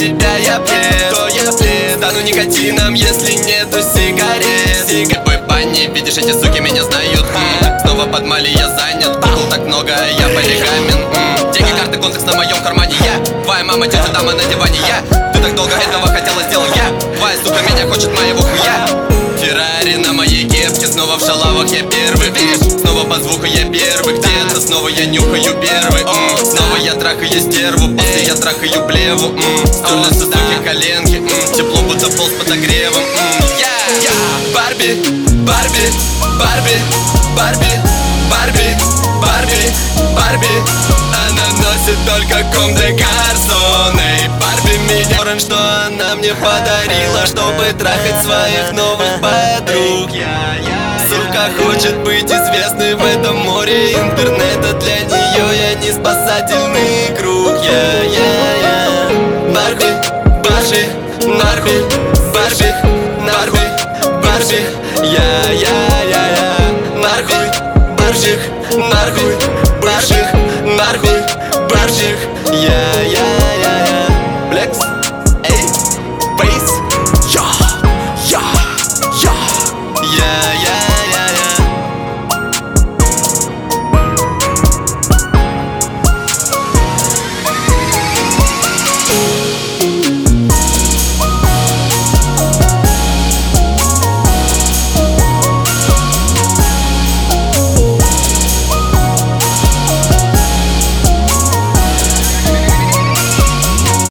тебя я плед, стану никотином, если нету сигарет. Бой бани, видишь, эти суки меня знают. Снова под Мали я занят, кукол так много, я полигамен. Деньги, карты, контекст на моем кармане. Я, твоя мама, тетя, дама на диване. Я, ты так долго этого хотела, сделал я. Твоя сука меня хочет моего хуя. Феррари на моей кепке, снова в шалавах я первый. Снова по звуку я первый, где-то снова я нюхаю первый. Снова я трахаю стерву, после я трахаю плеву. Стерлись суки коленки, тепло будто пол с подогревом. Барби, Барби, Барби, Барби, Барби, Барби, Барби. Она носит только ком де гарсон. Эй, Барби, меня что она мне подарила, чтобы трахать своих новых подруг. Сука хочет быть известной в этом море интернета. Для нее я не спасательный круг. Барби, Барби, Барби, Барби, Барби, Барби. Барби, Баржик, Барби, Баржик, Барби, Баржик.